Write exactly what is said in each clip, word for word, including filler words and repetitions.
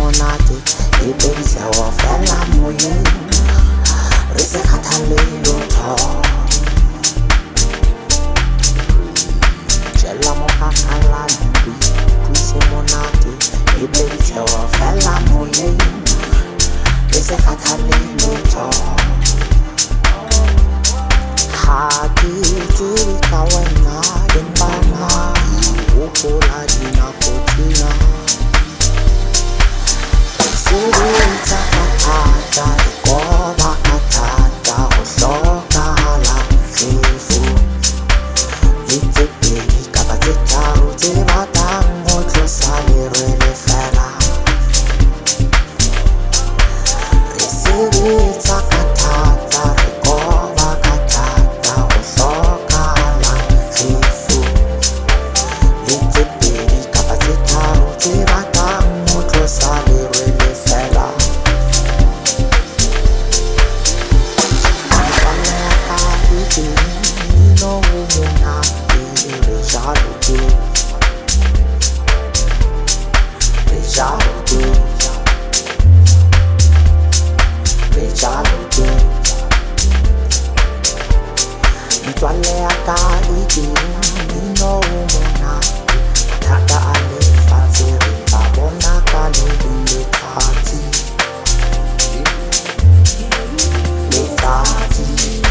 monate e bedisa wa fela moyeng re se kgathale lotho jela mo kakala mbi kuse monate e bedisa wa fela moyeng re se kgathale lotho ha ke tsebe ka wena dembana ukola dinakotina sebetsa katata koba katata ho hlokahala lefu le tse pedi kapa tse tharo tse batang ho tlosa lerwele fela re sebetsa katata re koba katata ho hlokahala lefu le tse pedi kapa tse tharo tse batang ho tlosa lerwele fela no mona re jalo tu re jalo tu re jalo tu mitswalle ya ka iti no mona thata ale fatshe re ba bona ka le le thati le thati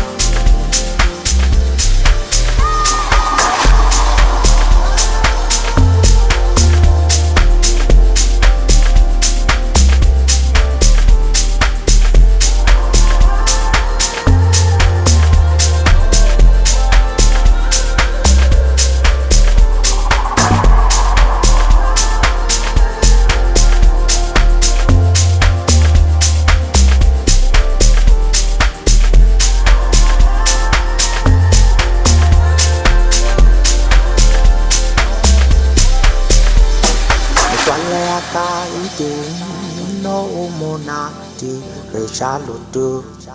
no monate re jalo tu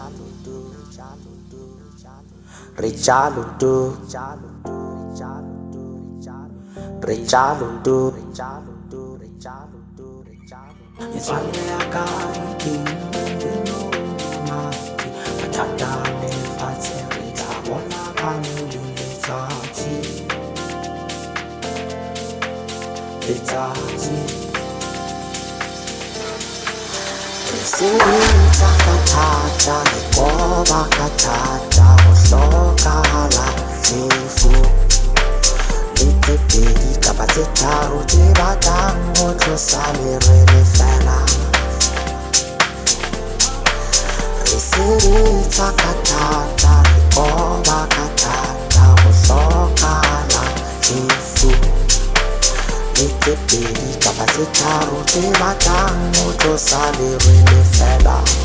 re jalo tu re jalo tu mitswalle ya ka iti no monate mathata le fatshe re tla bona ka letsatsi letsatsi sebetsa katata re koba katata ho hlokahala lefu le tse pedi kapa tse tharo tse batang ho tlosa lerwele fela re sebetsa katata re koba katata ho hlokahala lefu le tse pedi kapa tse tharo tse batang ho tlosa lerwele fela